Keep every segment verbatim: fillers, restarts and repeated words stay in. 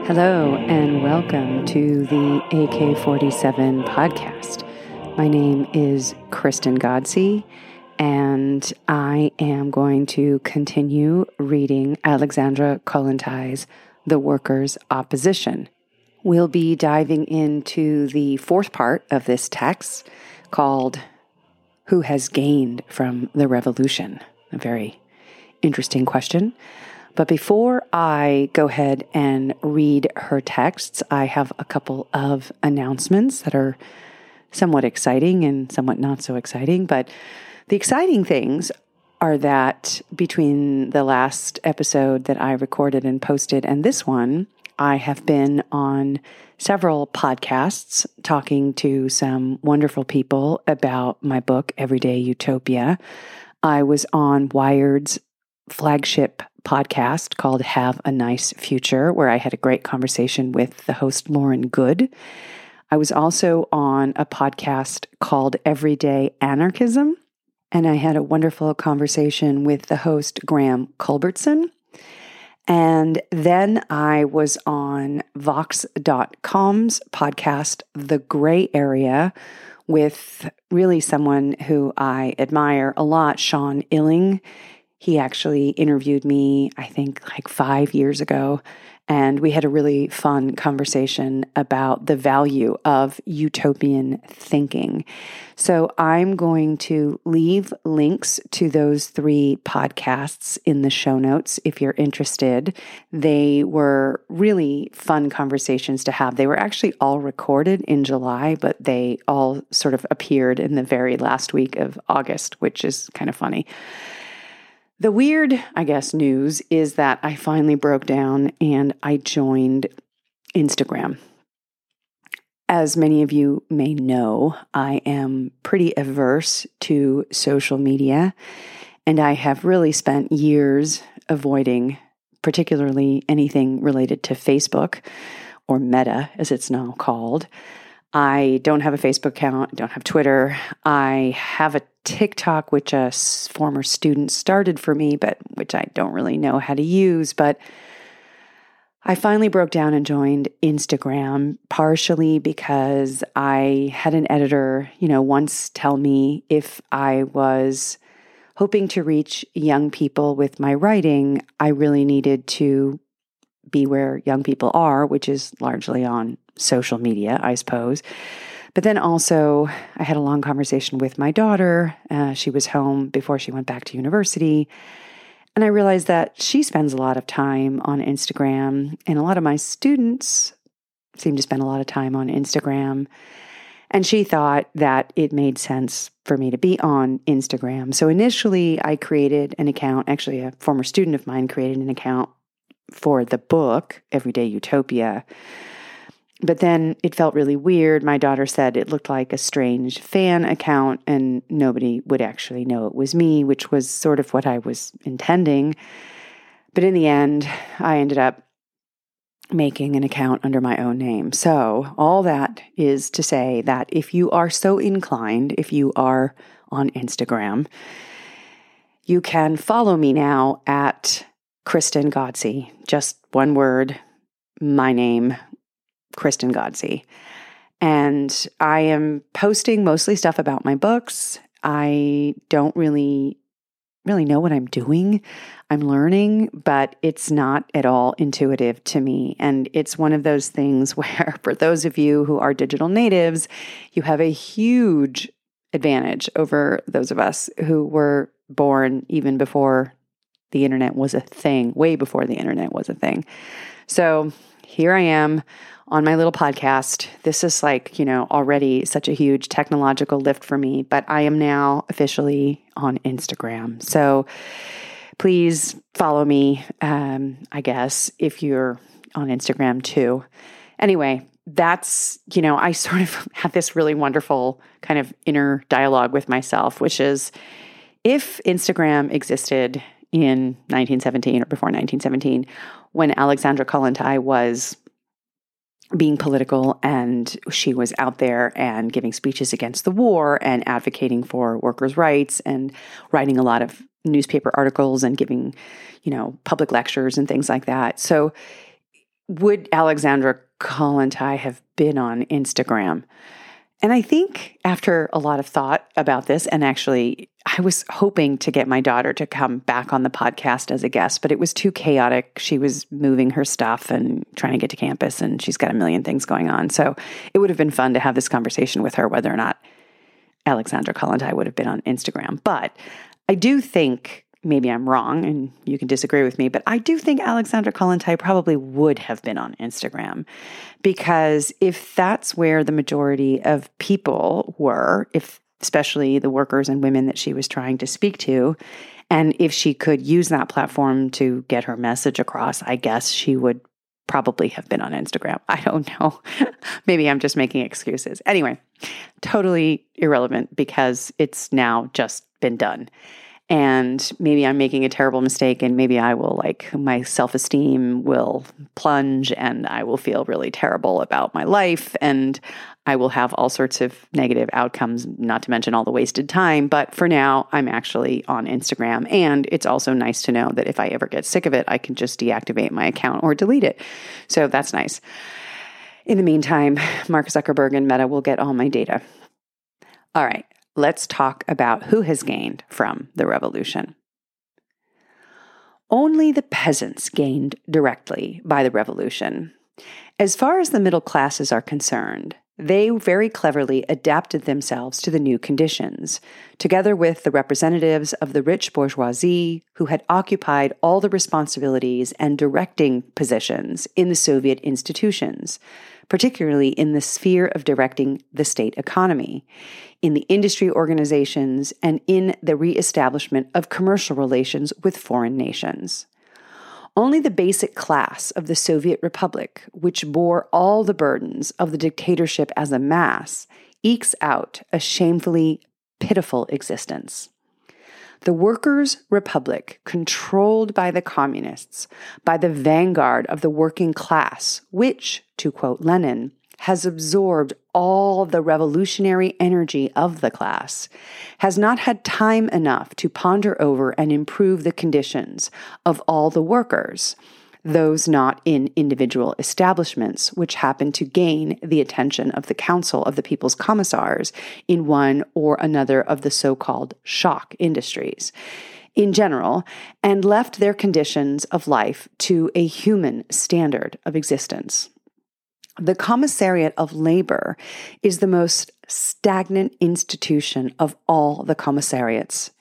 Hello and welcome to the A K forty-seven podcast. My name is Kristen Godsey, and I am going to continue reading Alexandra Kollontais' The Workers' Opposition. We'll be diving into the fourth part of this text called Who Has Gained from the Revolution? A very interesting question. But before I go ahead and read her texts, I have a couple of announcements that are somewhat exciting and somewhat not so exciting. But the exciting things are that between the last episode that I recorded and posted and this one, I have been on several podcasts talking to some wonderful people about my book, Everyday Utopia. I was on Wired's flagship podcast called Have a Nice Future, where I had a great conversation with the host Lauren Good. I was also on a podcast called Everyday Anarchism, and I had a wonderful conversation with the host Graham Culbertson. And then I was on Vox dot com's podcast, The Gray Area, with really someone who I admire a lot, Sean Illing. He actually interviewed me, I think, like five years ago, and we had a really fun conversation about the value of utopian thinking. So I'm going to leave links to those three podcasts in the show notes if you're interested. They were really fun conversations to have. They were actually all recorded in July, but they all sort of appeared in the very last week of August, which is kind of funny. The weird, I guess, news is that I finally broke down and I joined Instagram. As many of you may know, I am pretty averse to social media, and I have really spent years avoiding particularly anything related to Facebook, or Meta, as it's now called. I don't have a Facebook account, don't have Twitter. I have a TikTok, which a former student started for me, but which I don't really know how to use. But I finally broke down and joined Instagram, partially because I had an editor, you know, once tell me if I was hoping to reach young people with my writing, I really needed to be where young people are, which is largely on social media, I suppose. But then also, I had a long conversation with my daughter. Uh, she was home before she went back to university. And I realized that she spends a lot of time on Instagram, and a lot of my students seem to spend a lot of time on Instagram. And she thought that it made sense for me to be on Instagram. So initially, I created an account. Actually, a former student of mine created an account for the book, Everyday Utopia. But then it felt really weird. My daughter said it looked like a strange fan account and nobody would actually know it was me, which was sort of what I was intending. But in the end, I ended up making an account under my own name. So all that is to say that if you are so inclined, if you are on Instagram, you can follow me now at Kristen Godsey. Just one word, my name, Kristen Godsey. And I am posting mostly stuff about my books. I don't really, really know what I'm doing. I'm learning, but it's not at all intuitive to me. And it's one of those things where, for those of you who are digital natives, you have a huge advantage over those of us who were born even before the internet was a thing, way before the internet was a thing. So here I am on my little podcast. This is like, you know, already such a huge technological lift for me, but I am now officially on Instagram. So please follow me, um, I guess, if you're on Instagram too. Anyway, that's, you know, I sort of have this really wonderful kind of inner dialogue with myself, which is if Instagram existed in nineteen seventeen or before nineteen seventeen, when Alexandra Kollontais was being political and she was out there and giving speeches against the war and advocating for workers' rights and writing a lot of newspaper articles and giving, you know, public lectures and things like that. So would Alexandra Kollontai have been on Instagram? And I think after a lot of thought about this, and actually I was hoping to get my daughter to come back on the podcast as a guest, but it was too chaotic. She was moving her stuff and trying to get to campus, and she's got a million things going on. So it would have been fun to have this conversation with her, whether or not Alexandra Kollontai would have been on Instagram. But I do think, maybe I'm wrong, and you can disagree with me, but I do think Alexandra Kollontai probably would have been on Instagram, because if that's where the majority of people were, if especially the workers and women that she was trying to speak to, and if she could use that platform to get her message across, I guess she would probably have been on Instagram. I don't know. Maybe I'm just making excuses. Anyway, totally irrelevant because it's now just been done. And maybe I'm making a terrible mistake, and maybe I will, like, my self-esteem will plunge, and I will feel really terrible about my life, and I will have all sorts of negative outcomes, not to mention all the wasted time. But for now, I'm actually on Instagram, and it's also nice to know that if I ever get sick of it, I can just deactivate my account or delete it. So that's nice. In the meantime, Mark Zuckerberg and Meta will get all my data. All right. Let's talk about who has gained from the revolution. Only the peasants gained directly by the revolution. As far as the middle classes are concerned, they very cleverly adapted themselves to the new conditions, together with the representatives of the rich bourgeoisie who had occupied all the responsibilities and directing positions in the Soviet institutions, particularly in the sphere of directing the state economy, in the industry organizations, and in the reestablishment of commercial relations with foreign nations. Only the basic class of the Soviet Republic, which bore all the burdens of the dictatorship as a mass, ekes out a shamefully pitiful existence. The Workers' Republic, controlled by the communists, by the vanguard of the working class, which, to quote Lenin, has absorbed all the revolutionary energy of the class, has not had time enough to ponder over and improve the conditions of all the workers, those not in individual establishments, which happen to gain the attention of the Council of the People's Commissars in one or another of the so-called shock industries in general, and left their conditions of life to a human standard of existence. The Commissariat of Labor is the most stagnant institution of all the commissariats.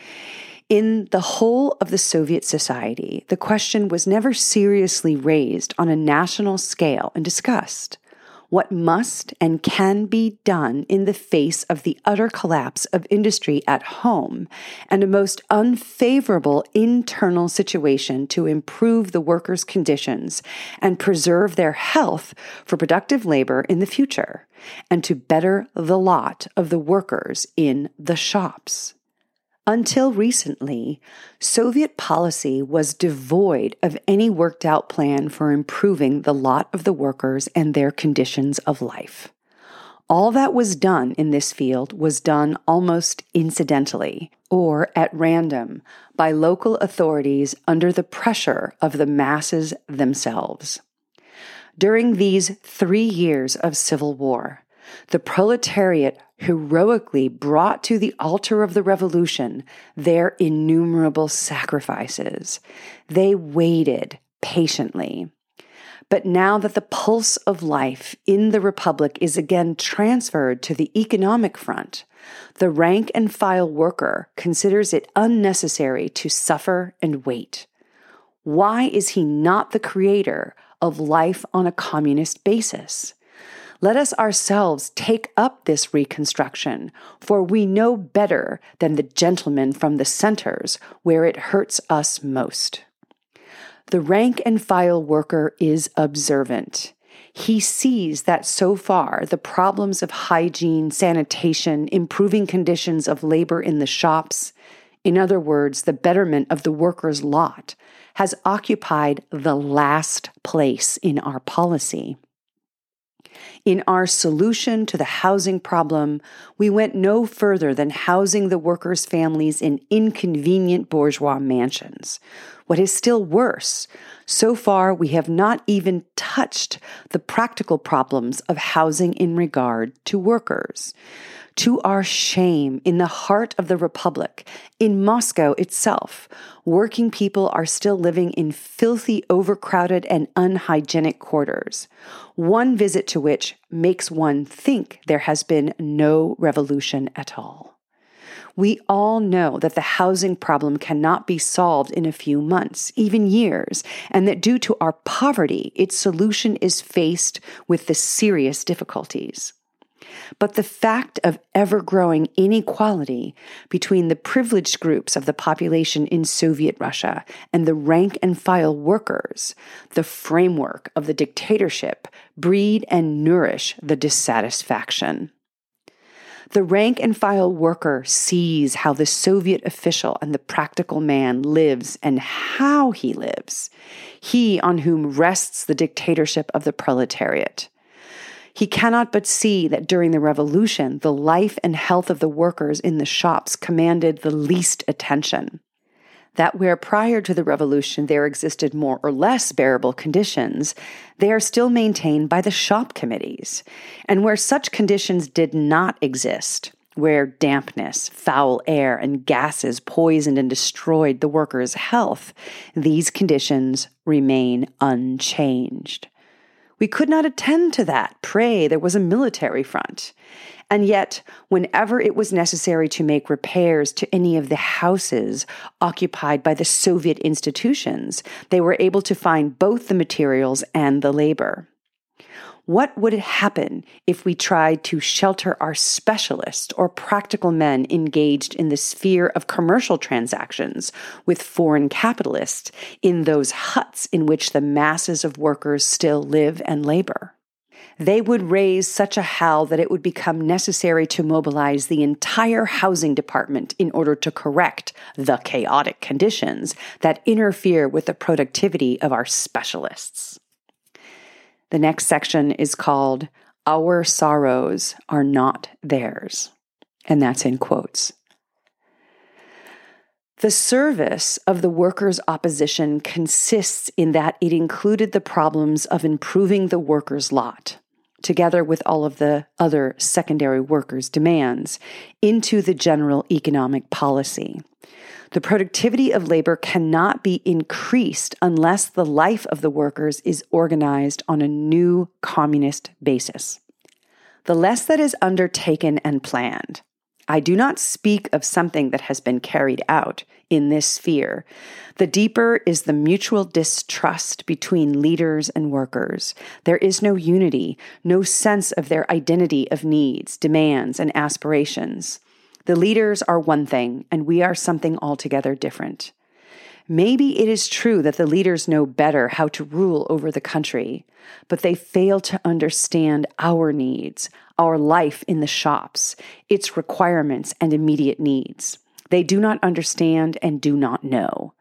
In the whole of the Soviet society, the question was never seriously raised on a national scale and discussed. What must and can be done in the face of the utter collapse of industry at home and a most unfavorable internal situation to improve the workers' conditions and preserve their health for productive labor in the future, and to better the lot of the workers in the shops. Until recently, Soviet policy was devoid of any worked-out plan for improving the lot of the workers and their conditions of life. All that was done in this field was done almost incidentally, or at random, by local authorities under the pressure of the masses themselves. During these three years of civil war, the proletariat heroically brought to the altar of the revolution their innumerable sacrifices. They waited patiently. But now that the pulse of life in the Republic is again transferred to the economic front, the rank and file worker considers it unnecessary to suffer and wait. Why is he not the creator of life on a communist basis? Let us ourselves take up this reconstruction, for we know better than the gentlemen from the centers where it hurts us most. The rank and file worker is observant. He sees that so far the problems of hygiene, sanitation, improving conditions of labor in the shops, in other words, the betterment of the worker's lot, has occupied the last place in our policy. In our solution to the housing problem, we went no further than housing the workers' families in inconvenient bourgeois mansions. What is still worse, so far we have not even touched the practical problems of housing in regard to workers. To our shame, in the heart of the Republic, in Moscow itself, working people are still living in filthy, overcrowded, and unhygienic quarters, one visit to which makes one think there has been no revolution at all. We all know that the housing problem cannot be solved in a few months, even years, and that due to our poverty, its solution is faced with the serious difficulties. But the fact of ever-growing inequality between the privileged groups of the population in Soviet Russia and the rank-and-file workers, the framework of the dictatorship, breed and nourish the dissatisfaction. The rank-and-file worker sees how the Soviet official and the practical man lives and how he lives, he on whom rests the dictatorship of the proletariat. He cannot but see that during the revolution, the life and health of the workers in the shops commanded the least attention. That where prior to the revolution there existed more or less bearable conditions, they are still maintained by the shop committees. And where such conditions did not exist, where dampness, foul air, and gases poisoned and destroyed the workers' health, these conditions remain unchanged. We could not attend to that. Pray, there was a military front. And yet, whenever it was necessary to make repairs to any of the houses occupied by the Soviet institutions, they were able to find both the materials and the labor. What would happen if we tried to shelter our specialists or practical men engaged in the sphere of commercial transactions with foreign capitalists in those huts in which the masses of workers still live and labor? They would raise such a howl that it would become necessary to mobilize the entire housing department in order to correct the chaotic conditions that interfere with the productivity of our specialists. The next section is called, "Our Sorrows Are Not Theirs," and that's in quotes. The service of the workers' opposition consists in that it included the problems of improving the workers' lot, together with all of the other secondary workers' demands, into the general economic policy. The productivity of labor cannot be increased unless the life of the workers is organized on a new communist basis. The less that is undertaken and planned, I do not speak of something that has been carried out in this sphere, the deeper is the mutual distrust between leaders and workers. There is no unity, no sense of their identity of needs, demands, and aspirations. The leaders are one thing, and we are something altogether different. Maybe it is true that the leaders know better how to rule over the country, but they fail to understand our needs, our life in the shops, its requirements and immediate needs. They do not understand and do not know.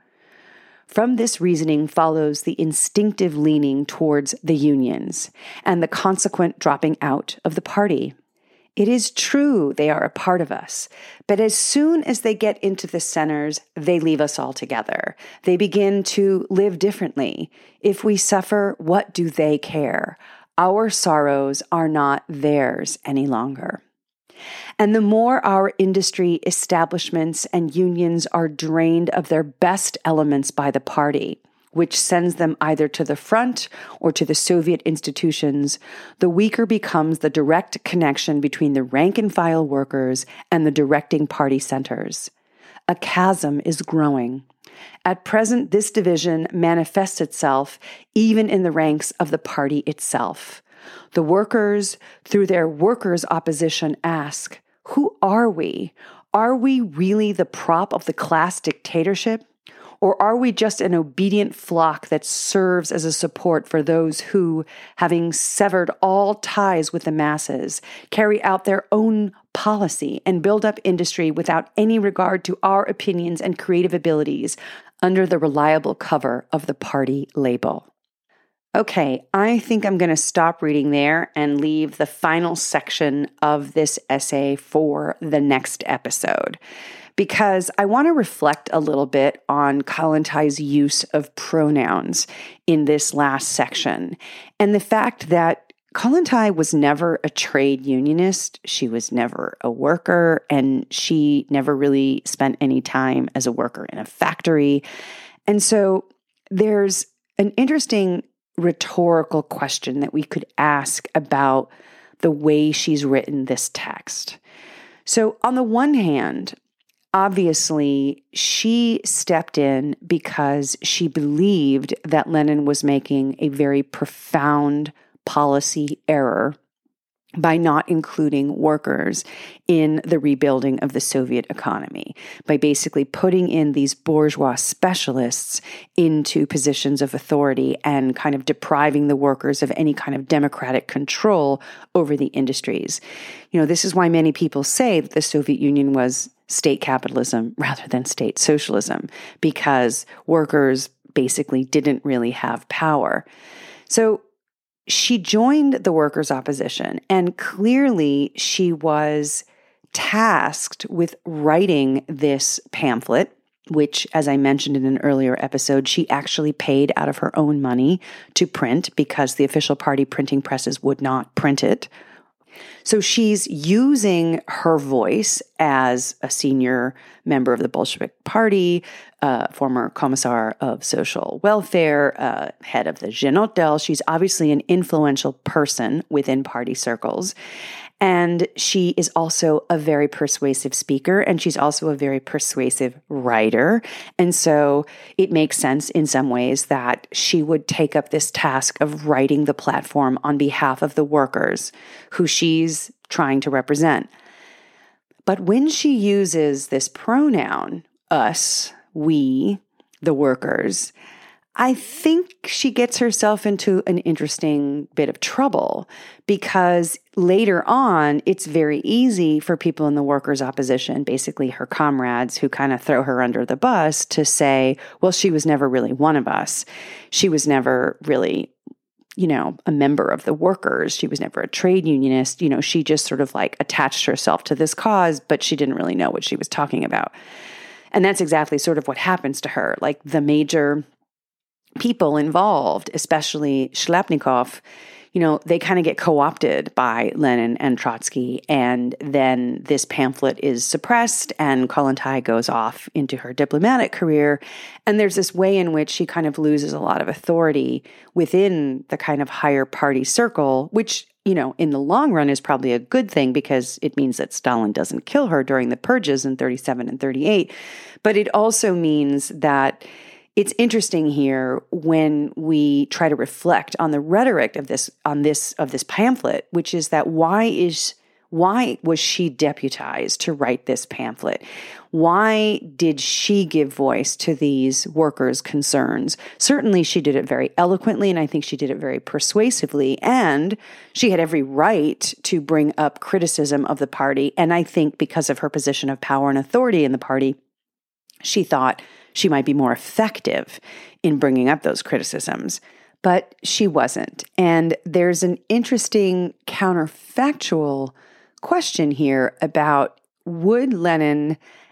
From this reasoning follows the instinctive leaning towards the unions and the consequent dropping out of the party. It is true they are a part of us, but as soon as they get into the centers, they leave us altogether. They begin to live differently. If we suffer, what do they care? Our sorrows are not theirs any longer. And the more our industry establishments and unions are drained of their best elements by the party, which sends them either to the front or to the Soviet institutions, the weaker becomes the direct connection between the rank-and-file workers and the directing party centers. A chasm is growing. At present, this division manifests itself even in the ranks of the party itself. The workers, through their workers' opposition, ask, who are we? Are we really the prop of the class dictatorship? Or are we just an obedient flock that serves as a support for those who, having severed all ties with the masses, carry out their own policy and build up industry without any regard to our opinions and creative abilities under the reliable cover of the party label? Okay, I think I'm going to stop reading there and leave the final section of this essay for the next episode, because I want to reflect a little bit on Kollontais' use of pronouns in this last section, and the fact that Kollontai was never a trade unionist, she was never a worker, and she never really spent any time as a worker in a factory. And so there's an interesting rhetorical question that we could ask about the way she's written this text. So on the one hand, obviously, she stepped in because she believed that Lenin was making a very profound policy error by not including workers in the rebuilding of the Soviet economy, by basically putting in these bourgeois specialists into positions of authority and kind of depriving the workers of any kind of democratic control over the industries. You know, this is why many people say that the Soviet Union was state capitalism rather than state socialism, because workers basically didn't really have power. So she joined the workers' opposition, and clearly she was tasked with writing this pamphlet, which, as I mentioned in an earlier episode, she actually paid out of her own money to print because the official party printing presses would not print it. So she's using her voice as a senior member of the Bolshevik Party, uh, former commissar of social welfare, uh, head of the Zhenotdel. She's obviously an influential person within party circles. And she is also a very persuasive speaker, and she's also a very persuasive writer. And so it makes sense in some ways that she would take up this task of writing the platform on behalf of the workers who she's trying to represent. But when she uses this pronoun, us, we, the workers, I think she gets herself into an interesting bit of trouble, because later on, it's very easy for people in the workers' opposition, basically her comrades who kind of throw her under the bus, to say, well, she was never really one of us. She was never really, you know, a member of the workers. She was never a trade unionist. You know, she just sort of like attached herself to this cause, but she didn't really know what she was talking about. And that's exactly sort of what happens to her. Like the major people involved, especially Shliapnikov, you know, they kind of get co-opted by Lenin and Trotsky, and then this pamphlet is suppressed, and Kollontai goes off into her diplomatic career, and there's this way in which she kind of loses a lot of authority within the kind of higher party circle, which, you know, in the long run is probably a good thing, because it means that Stalin doesn't kill her during the purges in thirty-seven and thirty-eight, but it also means that it's interesting here when we try to reflect on the rhetoric of this, on this, of this pamphlet, which is that why is, why was she deputized to write this pamphlet? Why did she give voice to these workers' concerns? Certainly she did it very eloquently, and I think she did it very persuasively, and she had every right to bring up criticism of the party. And I think because of her position of power and authority in the party, she thought she might be more effective in bringing up those criticisms, but she wasn't. And there's an interesting counterfactual question here about, would Lenin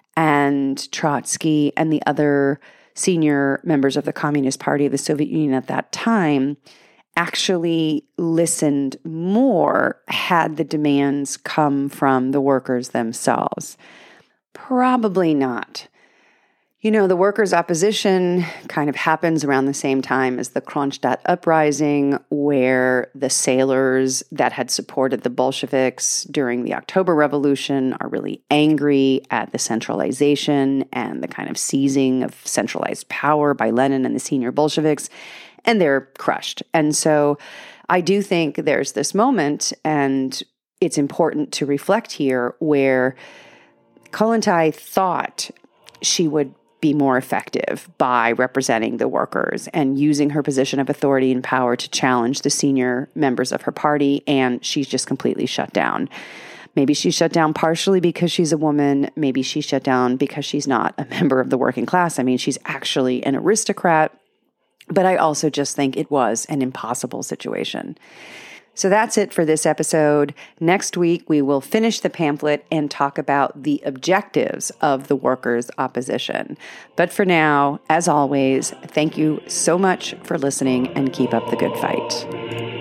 and Trotsky and the other senior members of the Communist Party of the Soviet Union at that time actually listened more had the demands come from the workers themselves? Probably not. You know, the workers' opposition kind of happens around the same time as the Kronstadt uprising, where the sailors that had supported the Bolsheviks during the October Revolution are really angry at the centralization and the kind of seizing of centralized power by Lenin and the senior Bolsheviks, and they're crushed. And so I do think there's this moment, and it's important to reflect here, where Kollontai thought she would be more effective by representing the workers and using her position of authority and power to challenge the senior members of her party, and she's just completely shut down. Maybe she's shut down partially because she's a woman. Maybe she's shut down because she's not a member of the working class. I mean, she's actually an aristocrat. But I also just think it was an impossible situation. So that's it for this episode. Next week, we will finish the pamphlet and talk about the objectives of the workers' opposition. But for now, as always, thank you so much for listening and keep up the good fight.